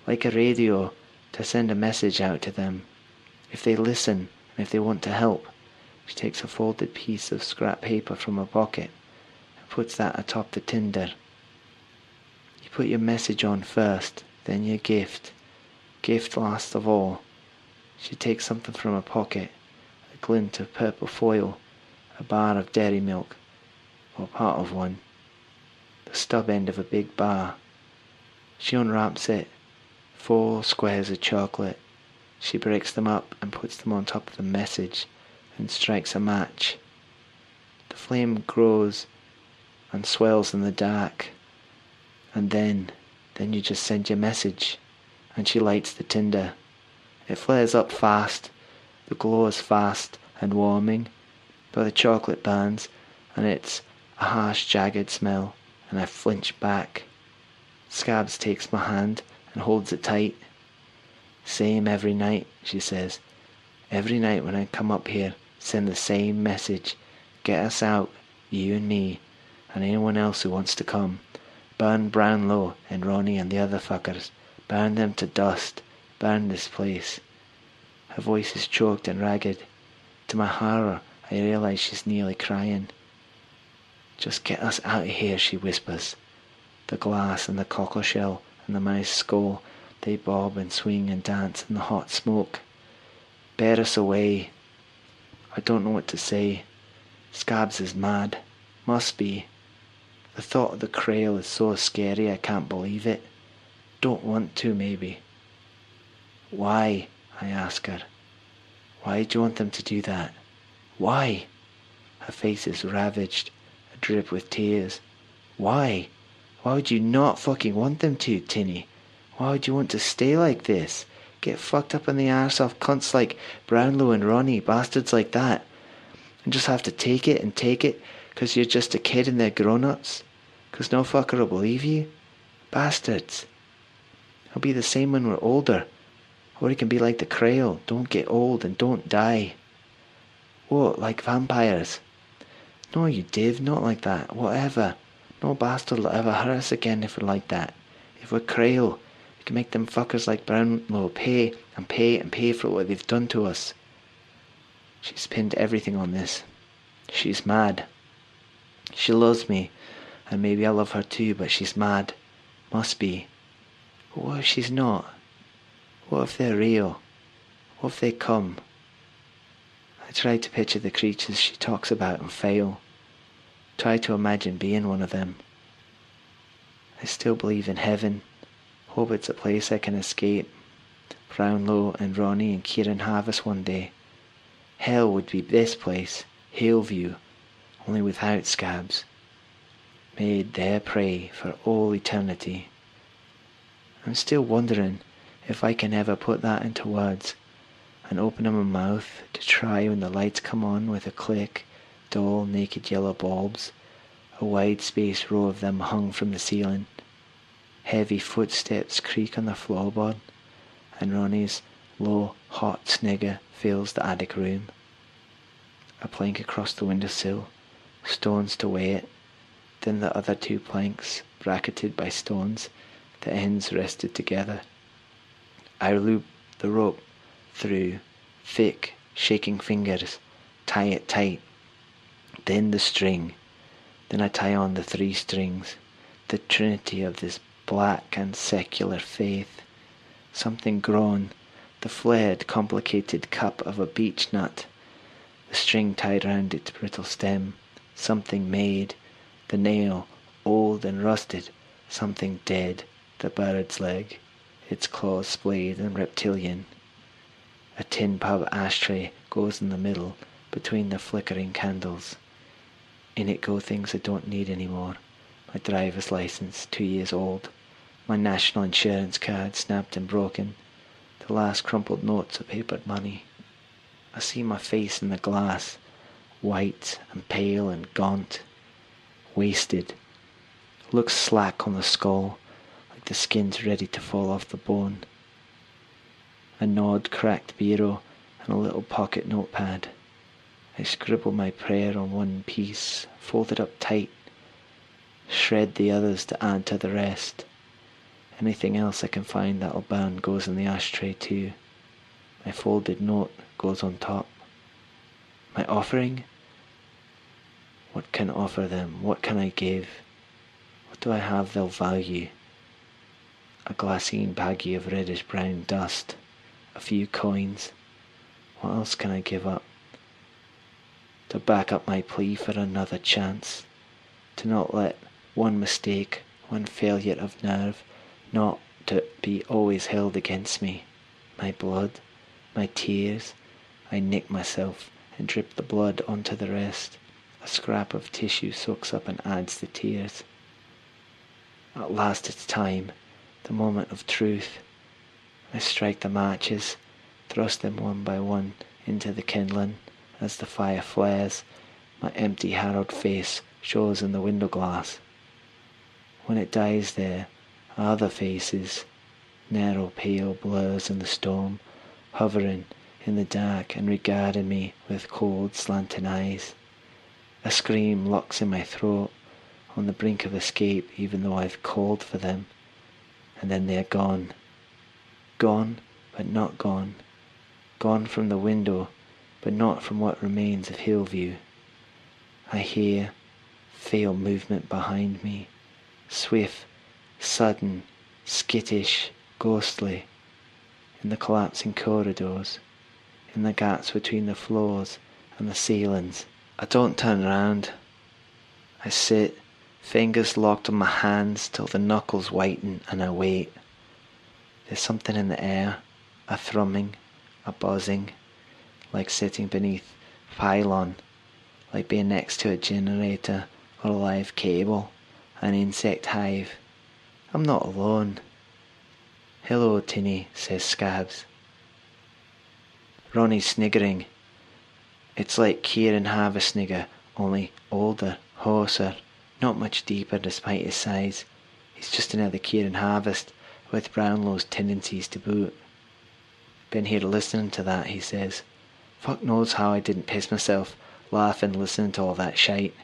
like a radio, to send a message out to them. If they listen, and if they want to help. She takes a folded piece of scrap paper from her pocket and puts that atop the tinder. You put your message on first, then your gift. Gift last of all. She takes something from her pocket, a glint of purple foil, a bar of dairy milk, or part of one, the stub end of a big bar. She unwraps it, 4 squares of chocolate. She breaks them up and puts them on top of the message and strikes a match. The flame grows and swells in the dark, and then you just send your message, and she lights the tinder. It flares up fast, the glow is fast and warming, but the chocolate burns, and it's a harsh, jagged smell, and I flinch back. Scabs takes my hand and holds it tight. Same every night, she says. Every night when I come up here, send the same message. Get us out, you and me, and anyone else who wants to come. Burn Brownlow and Ronnie and the other fuckers. Burn them to dust. Burn this place. Her voice is choked and ragged. To my horror, I realize she's nearly crying. Just get us out of here, she whispers. The glass and the cockle shell and the mouse skull, they bob and swing and dance in the hot smoke. Bear us away. I don't know what to say. Scabs is mad. Must be. The thought of the Krail is so scary I can't believe it. Don't want to, maybe. Why? I ask her. Why do you want them to do that? Why? Her face is ravaged, adrip with tears. Why? Why would you not fucking want them to, Tinny? Why would you want to stay like this? Get fucked up in the arse off cunts like Brownlow and Ronnie, bastards like that, and just have to take it, because you're just a kid and they're grown-ups? Because no fucker will believe you? Bastards. It'll be the same when we're older. Or it can be like the Krail. Don't get old and don't die. What, like vampires? No, you div, not like that. Whatever. No bastard will ever hurt us again if we're like that. If we're Krail, we can make them fuckers like Brownlow pay and pay and pay for what they've done to us. She's pinned everything on this. She's mad. She loves me, and maybe I love her too, but she's mad. Must be. But what if she's not? What if they're real? What if they come? I try to picture the creatures she talks about and fail. Try to imagine being one of them. I still believe in heaven. Hope it's a place I can escape. Brownlow and Ronnie and Kieran Harvest one day. Hell would be this place, Haleview, only without Scabs. Made their prey for all eternity. I'm still wondering if I can ever put that into words and open my mouth to try when the lights come on with a click, dull naked yellow bulbs, a wide space row of them hung from the ceiling. Heavy footsteps creak on the floorboard, and Ronnie's low, hot snigger fills the attic room. A plank across the windowsill, stones to weigh it, then the other 2 planks, bracketed by stones, the ends rested together. I loop the rope through thick, shaking fingers, tie it tight, then the string, then I tie on the 3 strings, the trinity of this black and secular faith, something grown, the flared, complicated cup of a beech nut, the string tied round its brittle stem, something made, the nail, old and rusted, something dead, the bird's leg, its claws splayed and reptilian. A tin pub ashtray goes in the middle, between the flickering candles. In it go things I don't need anymore. My driver's license, 2 years old, my national insurance card snapped and broken, the last crumpled notes of papered money. I see my face in the glass, white and pale and gaunt, wasted, looks slack on the skull, like the skin's ready to fall off the bone. A gnawed, cracked bureau and a little pocket notepad. I scribble my prayer on one piece, fold it up tight, shred the others to add to the rest. Anything else I can find that'll burn goes in the ashtray too. My folded note goes on top. My offering? What can I offer them? What can I give? What do I have they'll value? A glassine baggie of reddish brown dust. A few coins. What else can I give up? To back up my plea for another chance. To not let one mistake, one failure of nerve, not to be always held against me. My blood, my tears. I nick myself and drip the blood onto the rest. A scrap of tissue soaks up and adds the tears. At last it's time, the moment of truth. I strike the matches, thrust them one by one into the kindling. As the fire flares, my empty harrowed face shows in the window glass. When it dies there, other faces, narrow pale blurs in the storm, hovering in the dark and regarding me with cold slanting eyes. A scream locks in my throat, on the brink of escape even though I've called for them. And then they're gone. Gone, but not gone. Gone from the window, but not from what remains of Hillview. I hear fail movement behind me, swift, sudden, skittish, ghostly, in the collapsing corridors, in the gaps between the floors and the ceilings. I don't turn round. I sit, fingers locked on my hands till the knuckles whiten, and I wait. There's something in the air, a thrumming, a buzzing, like sitting beneath a pylon, like being next to a generator or a live cable, an insect hive. I'm not alone. Hello, Tinny, says Scabs. Ronnie's sniggering. It's like Kieran Harvest snigger, only older, hoarser, not much deeper despite his size. He's just another Kieran Harvest, with Brownlow's tendencies to boot. Been here listening to that, he says. Fuck knows how I didn't piss myself laughing listening to all that shite.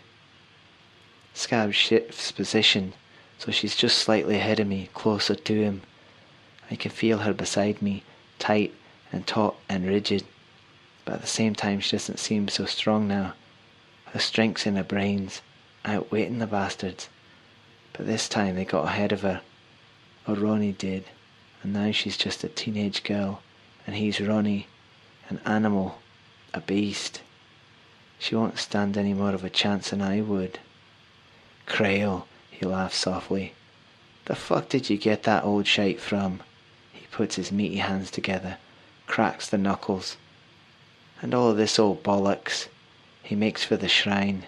Scabs shifts position, so she's just slightly ahead of me, closer to him. I can feel her beside me, tight and taut and rigid, but at the same time she doesn't seem so strong now. Her strength's in her brains, outweighting the bastards. But this time they got ahead of her, or Ronnie did, and now she's just a teenage girl, and he's Ronnie, an animal, a beast. She won't stand any more of a chance than I would. Crail, he laughs softly. The fuck did you get that old shite from? He puts his meaty hands together, cracks the knuckles. And all of this old bollocks. He makes for the shrine.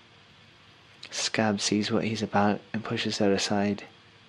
Scab sees what he's about and pushes her aside.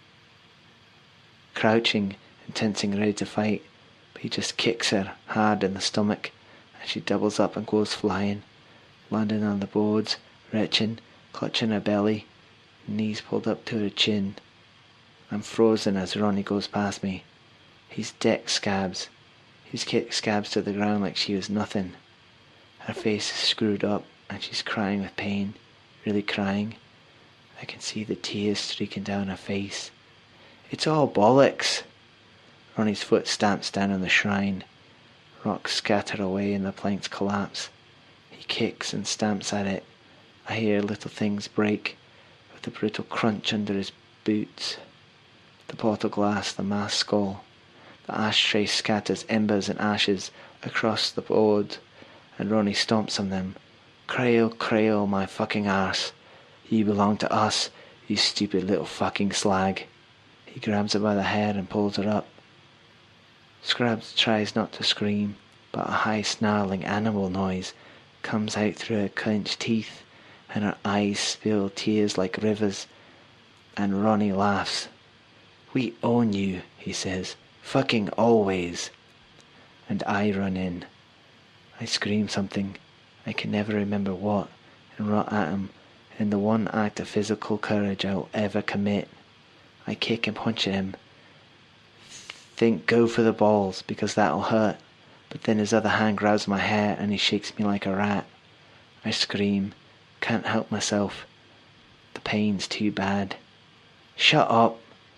Crouching and tensing ready to fight, but he just kicks her hard in the stomach, and she doubles up and goes flying, landing on the boards, retching, clutching her belly, knees pulled up to her chin. I'm frozen as Ronnie goes past me. He's decked Scabs. He's kicked Scabs to the ground like she was nothing. Her face is screwed up and she's crying with pain, really crying. I can see the tears streaking down her face. It's all bollocks. Ronnie's foot stamps down on the shrine. Rocks scatter away and the planks collapse. He kicks and stamps at it. I hear little things break with a brutal crunch under his boots. The bottle glass, the masked skull. The ashtray scatters embers and ashes across the board, and Ronnie stomps on them. Crail, Crail, my fucking arse. You belong to us, you stupid little fucking slag. He grabs her by the hair and pulls her up. Scabs tries not to scream, but a high snarling animal noise comes out through her clenched teeth, and her eyes spill tears like rivers, and Ronnie laughs. We own you, he says. Fucking always. And I run in. I scream something, I can never remember what, and rot at him in the one act of physical courage I'll ever commit. I kick and punch at him. Think go for the balls, because that'll hurt, but then his other hand grabs my hair and he shakes me like a rat. I scream, can't help myself. The pain's too bad. Shut up.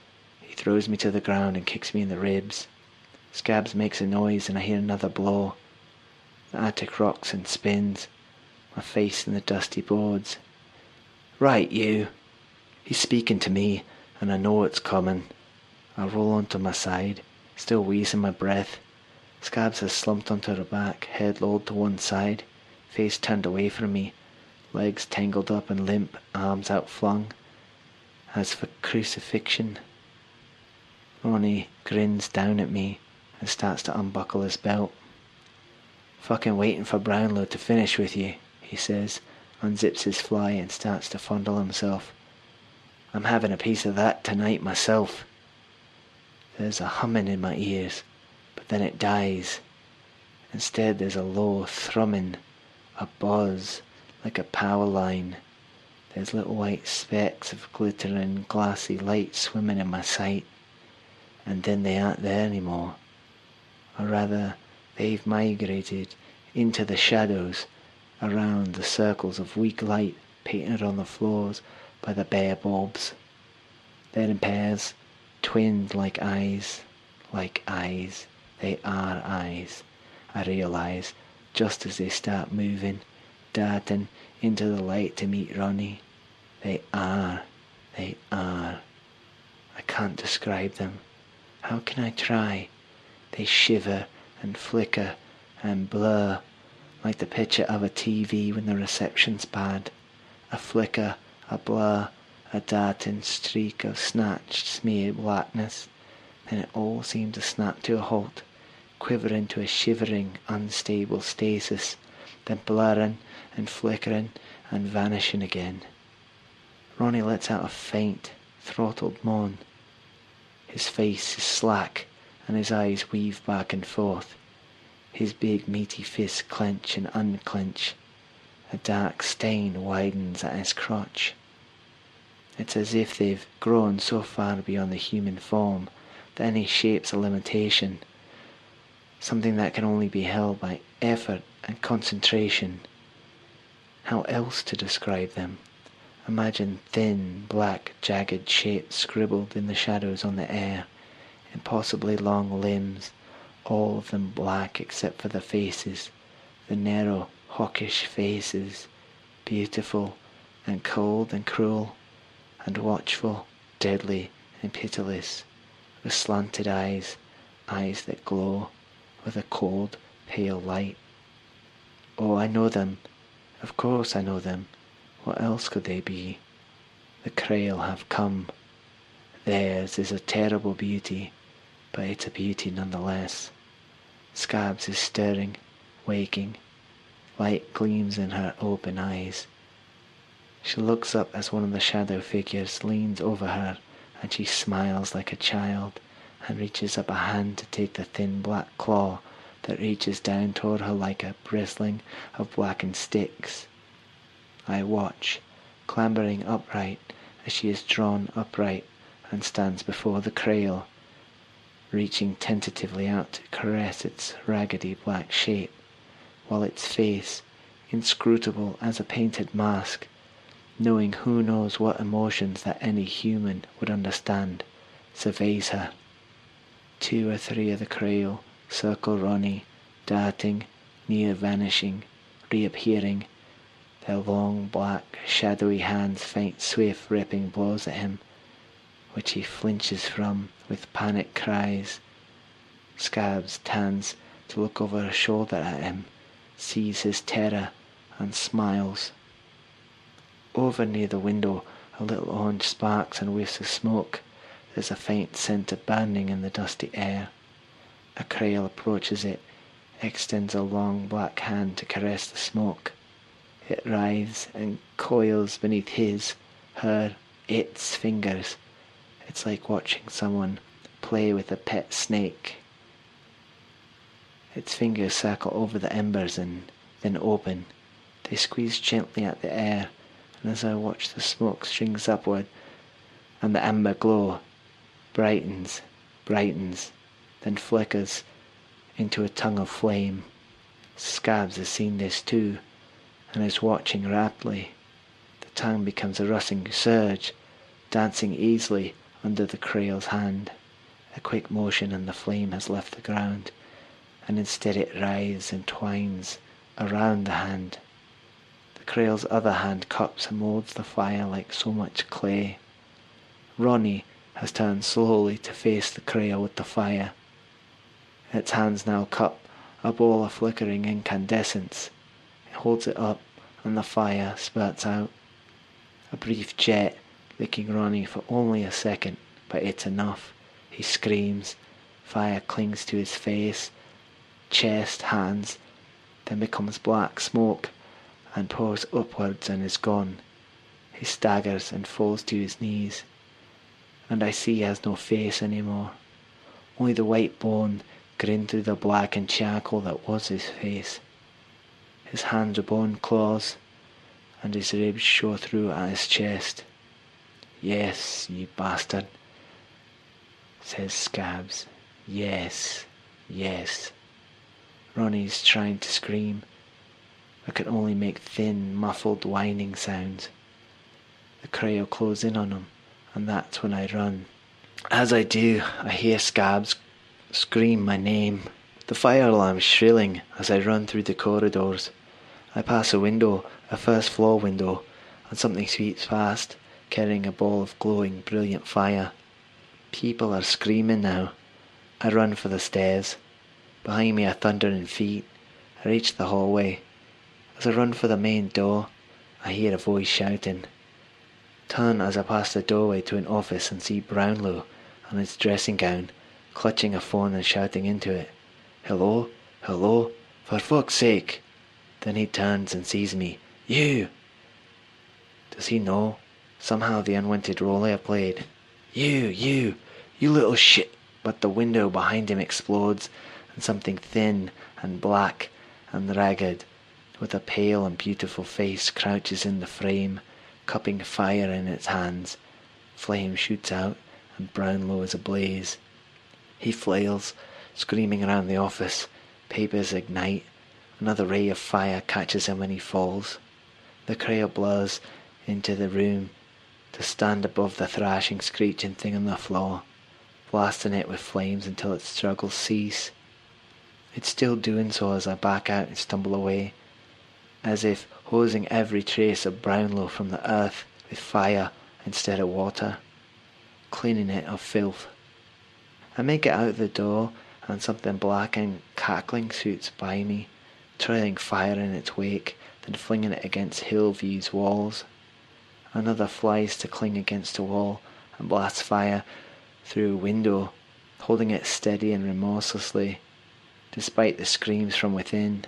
He throws me to the ground and kicks me in the ribs. Scabs makes a noise and I hear another blow. The attic rocks and spins, my face in the dusty boards. Right, you! He's speaking to me, and I know it's coming. I roll onto my side, still wheezing my breath. Scabs has slumped onto her back, head lolled to one side, face turned away from me, legs tangled up and limp, arms outflung, as for crucifixion. Ronnie grins down at me and starts to unbuckle his belt. Fucking waiting for Brownlow to finish with you, he says, unzips his fly and starts to fondle himself. I'm having a piece of that tonight myself. There's a humming in my ears, but then it dies. Instead there's a low thrumming, a buzz, like a power line. There's little white specks of glittering glassy light swimming in my sight. And then they aren't there anymore. Or rather, they've migrated into the shadows around the circles of weak light painted on the floors by the bare bulbs. They're in pairs, twinned like eyes. They are eyes, I realise, just as they start moving, darting into the light to meet Ronnie. They are. I can't describe them. How can I try? They shiver and flicker and blur, like the picture of a TV when the reception's bad. A flicker, a blur, a darting streak of snatched, smeared blackness. Then it all seemed to snap to a halt, quiver into a shivering, unstable stasis, then blurring and flickering and vanishing again. Ronnie lets out a faint, throttled moan. His face is slack and his eyes weave back and forth. His big meaty fists clench and unclench. A dark stain widens at his crotch. It's as if they've grown so far beyond the human form that any shape's a limitation, something that can only be held by effort and concentration. How else to describe them? Imagine thin, black, jagged shapes scribbled in the shadows on the air, impossibly long limbs, all of them black except for the faces, the narrow, hawkish faces, beautiful and cold and cruel, and watchful, deadly and pitiless, with slanted eyes, eyes that glow with a cold, pale light. Oh, I know them. Of course I know them. What else could they be? The Krail have come. Theirs is a terrible beauty, but it's a beauty nonetheless. Scabs is stirring, waking. Light gleams in her open eyes. She looks up as one of the shadow figures leans over her, and she smiles like a child and reaches up a hand to take the thin black claw that reaches down toward her like a bristling of blackened sticks. I watch, clambering upright as she is drawn upright and stands before the Krail, reaching tentatively out to caress its raggedy black shape, while its face, inscrutable as a painted mask, knowing who knows what emotions that any human would understand, surveys her. 2 or 3 of the Krail circle Ronnie, darting, near vanishing, reappearing, their long, black, shadowy hands feint swift, ripping blows at him, which he flinches from with panic cries. Scabs turns to look over her shoulder at him, sees his terror, and smiles. Over near the window, a little orange sparks and whiffs of smoke. There's a faint scent of burning in the dusty air. A Krail approaches it, extends a long black hand to caress the smoke. It writhes and coils beneath his, her, its fingers. It's like watching someone play with a pet snake. Its fingers circle over the embers and then open. They squeeze gently at the air, and as I watch the smoke strings upward and the amber glow brightens, then flickers into a tongue of flame. Scabs has seen this too, and is watching raptly. The tongue becomes a rushing surge, dancing easily under the Crael's hand. A quick motion and the flame has left the ground, and instead it writhes and twines around the hand. The Crael's other hand cups and molds the fire like so much clay. Ronnie has turned slowly to face the Crael with the fire. Its hands now cup a ball of flickering incandescence. It holds it up, and the fire spurts out. A brief jet, licking Ronnie for only a second, but it's enough. He screams. Fire clings to his face, chest, hands, then becomes black smoke and pours upwards and is gone. He staggers and falls to his knees, and I see he has no face anymore. Only the white bone grin through the blackened charcoal that was his face. His hands are bone claws, and his ribs show through at his chest. "Yes, you bastard," says Scabs. "Yes, yes." Ronnie's trying to scream, but can only make thin, muffled whining sounds. The Crael close in on him, and that's when I run. As I do, I hear Scabs scream my name. The fire alarm shrilling as I run through the corridors. I pass a window, a first floor window, and something sweeps past, carrying a ball of glowing, brilliant fire. People are screaming now. I run for the stairs. Behind me are thundering feet. I reach the hallway. As I run for the main door, I hear a voice shouting. Turn as I pass the doorway to an office and see Brownlow in his dressing gown, clutching a phone and shouting into it. "Hello? Hello? For fuck's sake!" Then he turns and sees me. "You!" Does he know? Somehow the unwanted role I have played. You little shit!" But the window behind him explodes, and something thin and black and ragged, with a pale and beautiful face, crouches in the frame, cupping fire in its hands. Flame shoots out, and Brownlow is ablaze. He flails, screaming around the office. Papers ignite. Another ray of fire catches him when he falls. The Crael blurs into the room to stand above the thrashing, screeching thing on the floor, blasting it with flames until its struggles cease. It's still doing so as I back out and stumble away, as if hosing every trace of Brownlow from the earth with fire instead of water, cleaning it of filth. I make it out the door, and something black and cackling shoots by me, trailing fire in its wake, then flinging it against Hillview's walls. Another flies to cling against a wall and blasts fire through a window, holding it steady and remorselessly, despite the screams from within.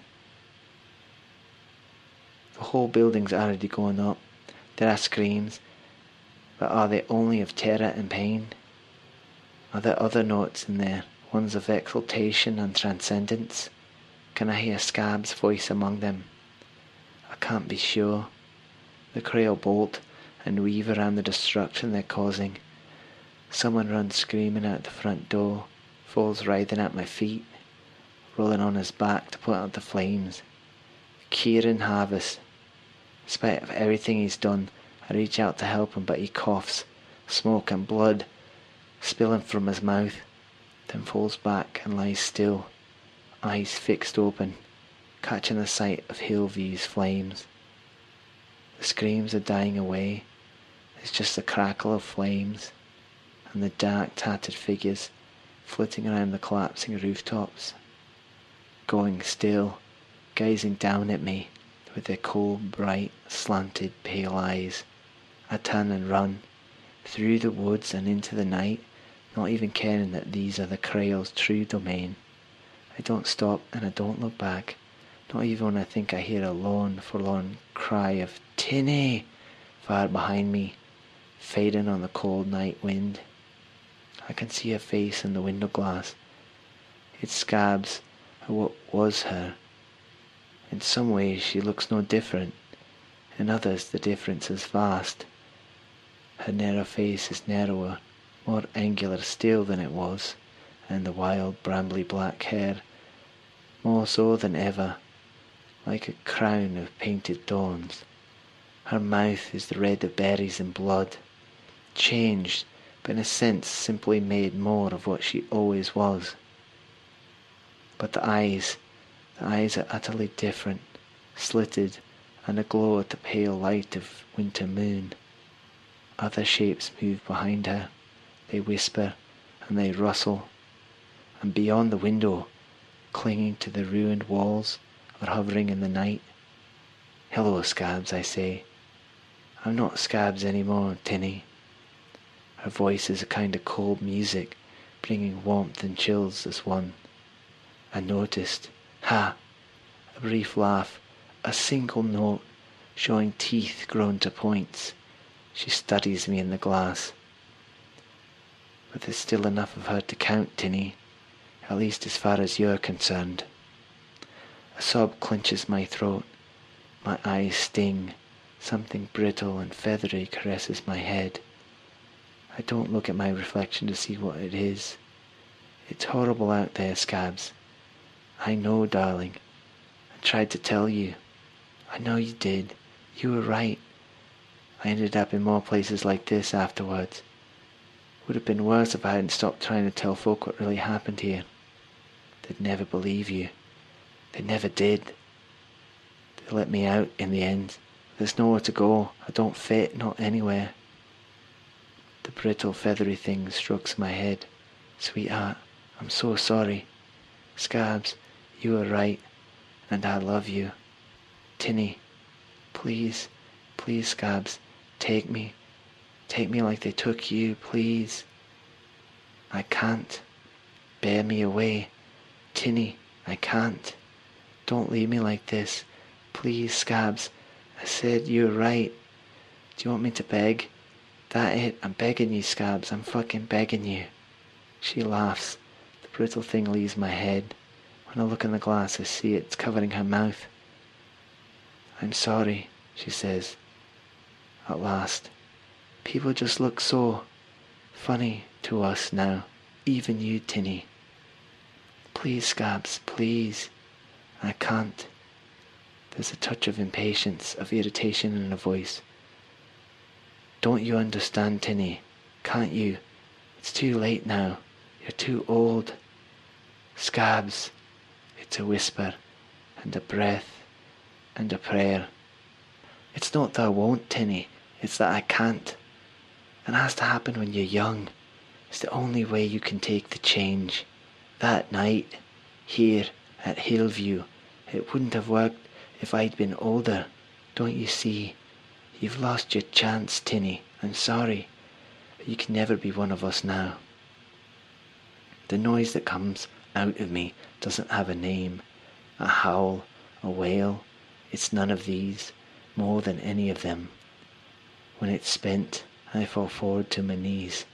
The whole building's already going up. There are screams, but are they only of terror and pain? Are there other notes in there, ones of exultation and transcendence? Can I hear Scab's voice among them? I can't be sure. The Crael bolt and weave around the destruction they're causing. Someone runs screaming out the front door, falls writhing at my feet, rolling on his back to put out the flames. Kieran Harvest. In spite of everything he's done, I reach out to help him, but he coughs, smoke and blood spilling from his mouth, then falls back and lies still, eyes fixed open, catching the sight of Hillview's flames. The screams are dying away. It's just the crackle of flames, and the dark, tattered figures flitting around the collapsing rooftops, going still, gazing down at me with their cold, bright, slanted, pale eyes. I turn and run, through the woods and into the night, not even caring that these are the Crael's true domain. I don't stop and I don't look back, not even when I think I hear a lone, forlorn cry of "Tinny!" far behind me, fading on the cold night wind. I can see her face in the window glass. It's Scabs, or what was her. In some ways she looks no different. In others the difference is vast. Her narrow face is narrower, more angular still than it was, and the wild brambly black hair, more so than ever, like a crown of painted thorns. Her mouth is the red of berries and blood, changed but in a sense simply made more of what she always was. But the eyes are utterly different, slitted and aglow at the pale light of winter moon. Other shapes move behind her. They whisper and they rustle, and beyond the window, clinging to the ruined walls or hovering in the night. "Hello, Scabs," I say. "I'm not Scabs anymore, Tinny." Her voice is a kind of cold music, bringing warmth and chills as one. I noticed. Ha! A brief laugh, a single note, showing teeth grown to points. She studies me in the glass. But there's still enough of her to count, Tinny, at least as far as you're concerned. A sob clenches my throat. My eyes sting. Something brittle and feathery caresses my head. I don't look at my reflection to see what it is. It's horrible out there, Scabs. I know, darling. I tried to tell you. I know you did. You were right. I ended up in more places like this afterwards. Would have been worse if I hadn't stopped trying to tell folk what really happened here. They'd never believe you. They never did. They let me out in the end. There's nowhere to go. I don't fit, not anywhere. The brittle, feathery thing strokes my head. Sweetheart, I'm so sorry. Scabs, you were right, and I love you. Tinny, please, please, Scabs, take me. Take me like they took you, please. I can't. Bear me away. Tinny, I can't. Don't leave me like this. Please, Scabs. I said you were right. Do you want me to beg? That it? I'm begging you, Scabs. I'm fucking begging you. She laughs. The brittle thing leaves my head. When I look in the glass, I see it's covering her mouth. I'm sorry, she says. At last. People just look so funny to us now. Even you, Tinny. Please, Scabs, please. I can't. There's a touch of impatience, of irritation in her voice. Don't you understand, Tinny? Can't you? It's too late now. You're too old. Scabs. It's a whisper, and a breath, and a prayer. It's not that I won't, Tinny. It's that I can't. It has to happen when you're young. It's the only way you can take the change. That night, here at Hillview, it wouldn't have worked if I'd been older. Don't you see? You've lost your chance, Tinny. I'm sorry, but you can never be one of us now. The noise that comes out of me doesn't have a name. A howl, a wail. It's none of these, more than any of them. When it's spent, I fall forward to my knees.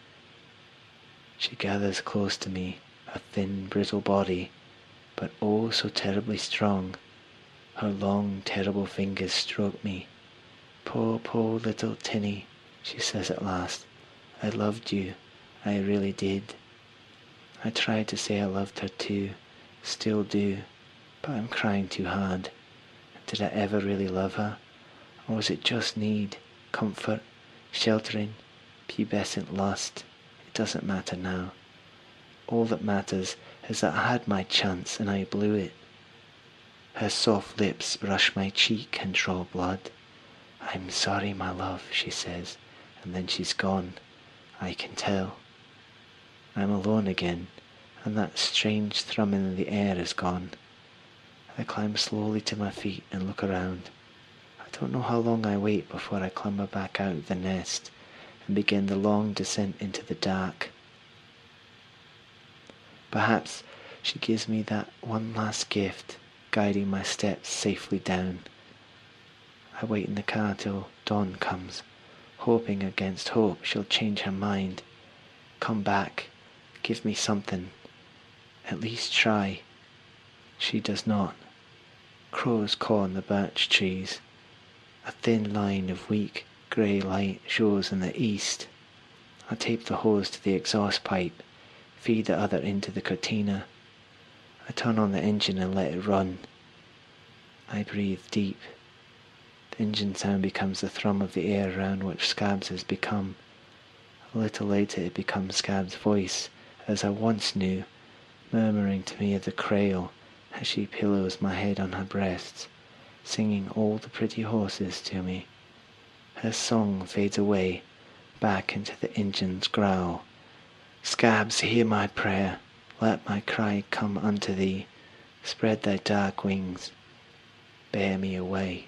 She gathers close to me, a thin, brittle body, but oh so terribly strong. Her long, terrible fingers stroke me. Poor, poor little Tinny, she says at last. I loved you. I really did. I tried to say I loved her too, still do, but I'm crying too hard. Did I ever really love her? Or was it just need, comfort, sheltering, pubescent lust? It doesn't matter now. All that matters is that I had my chance and I blew it. Her soft lips brush my cheek and draw blood. I'm sorry, my love, she says, and then she's gone. I can tell. I'm alone again, and that strange thrumming in the air is gone. I climb slowly to my feet and look around. I don't know how long I wait before I clamber back out of the nest and begin the long descent into the dark. Perhaps she gives me that one last gift, guiding my steps safely down. I wait in the car till dawn comes, hoping against hope she'll change her mind. Come back, give me something, at least try. She does not. Crows caw in the birch trees. A thin line of weak grey light shows in the east. I tape the hose to the exhaust pipe, feed the other into the cortina. I turn on the engine and let it run. I breathe deep. The engine sound becomes the thrum of the air around which Scabs has become. A little later it becomes Scab's voice, as I once knew, murmuring to me of the Creole as she pillows my head on her breast, singing all the pretty horses to me. Her song fades away, back into the Injun's growl. Scabs, hear my prayer, let my cry come unto thee, spread thy dark wings, bear me away.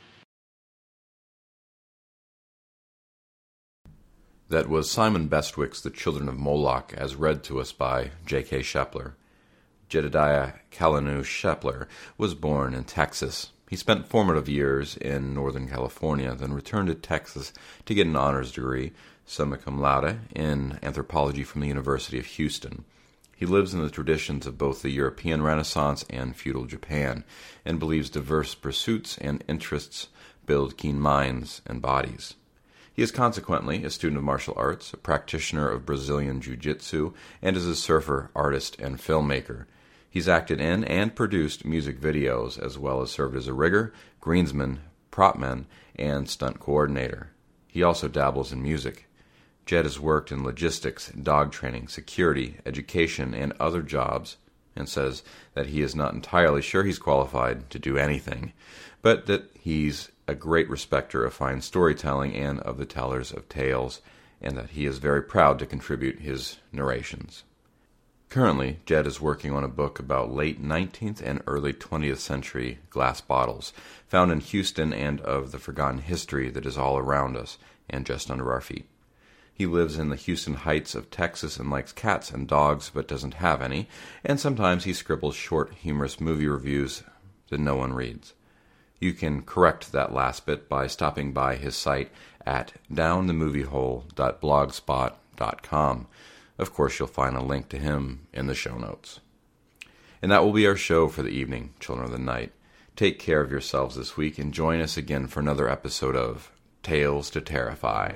That was Simon Bestwick's The Children of Moloch, as read to us by J.K. Shepler. Jedediah Kalanu Shepler was born in Texas. He spent formative years in Northern California, then returned to Texas to get an honors degree, summa cum laude, in anthropology from the University of Houston. He lives in the traditions of both the European Renaissance and feudal Japan, and believes diverse pursuits and interests build keen minds and bodies. He is consequently a student of martial arts, a practitioner of Brazilian jiu-jitsu, and is a surfer, artist, and filmmaker. He's acted in and produced music videos, as well as served as a rigger, greensman, propman, and stunt coordinator. He also dabbles in music. Jed has worked in logistics, dog training, security, education, and other jobs, and says that he is not entirely sure he's qualified to do anything, but that he's a great respecter of fine storytelling and of the tellers of tales, and that he is very proud to contribute his narrations. Currently, Jed is working on a book about late 19th and early 20th century glass bottles, found in Houston, and of the forgotten history that is all around us and just under our feet. He lives in the Houston Heights of Texas and likes cats and dogs but doesn't have any, and sometimes he scribbles short, humorous movie reviews that no one reads. You can correct that last bit by stopping by his site at downthemoviehole.blogspot.com. Of course, you'll find a link to him in the show notes. And that will be our show for the evening, Children of the Night. Take care of yourselves this week and join us again for another episode of Tales to Terrify.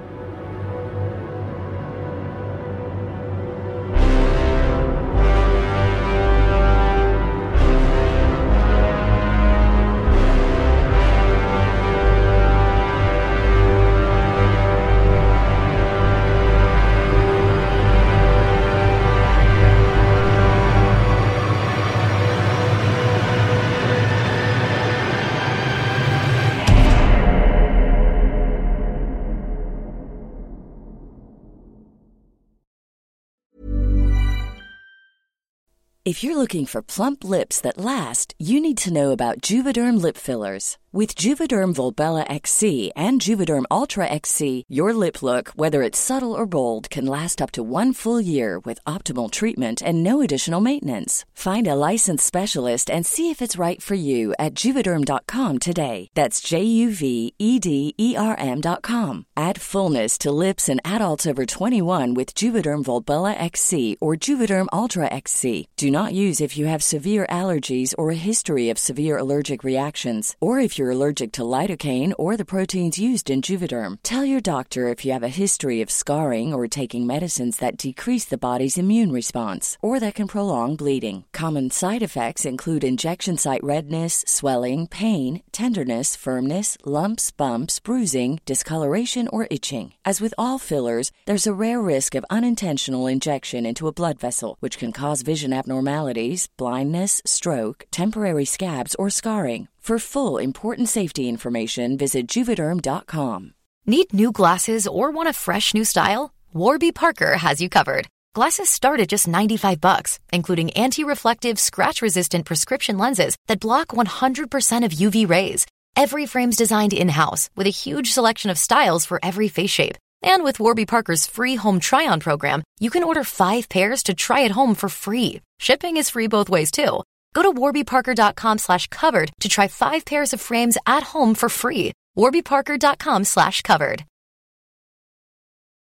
If you're looking for plump lips that last, you need to know about Juvederm lip fillers. With Juvederm Volbella XC and Juvederm Ultra XC, your lip look, whether it's subtle or bold, can last up to 1 full year with optimal treatment and no additional maintenance. Find a licensed specialist and see if it's right for you at Juvederm.com today. That's JUVEDERM.com. Add fullness to lips in adults over 21 with Juvederm Volbella XC or Juvederm Ultra XC. Do not use if you have severe allergies or a history of severe allergic reactions, or if you're allergic to lidocaine or the proteins used in Juvederm. Tell your doctor if you have a history of scarring or taking medicines that decrease the body's immune response or that can prolong bleeding. Common side effects include injection site redness, swelling, pain, tenderness, firmness, lumps, bumps, bruising, discoloration, or itching. As with all fillers, there's a rare risk of unintentional injection into a blood vessel, which can cause vision abnormalities, blindness, stroke, temporary scabs, or scarring. For full, important safety information, visit Juvederm.com. Need new glasses or want a fresh new style? Warby Parker has you covered. Glasses start at just $95, including anti-reflective, scratch-resistant prescription lenses that block 100% of UV rays. Every frame's designed in-house with a huge selection of styles for every face shape. And with Warby Parker's free home try-on program, you can order 5 pairs to try at home for free. Shipping is free both ways, too. Go to warbyparker.com/covered to try 5 pairs of frames at home for free. warbyparker.com/covered.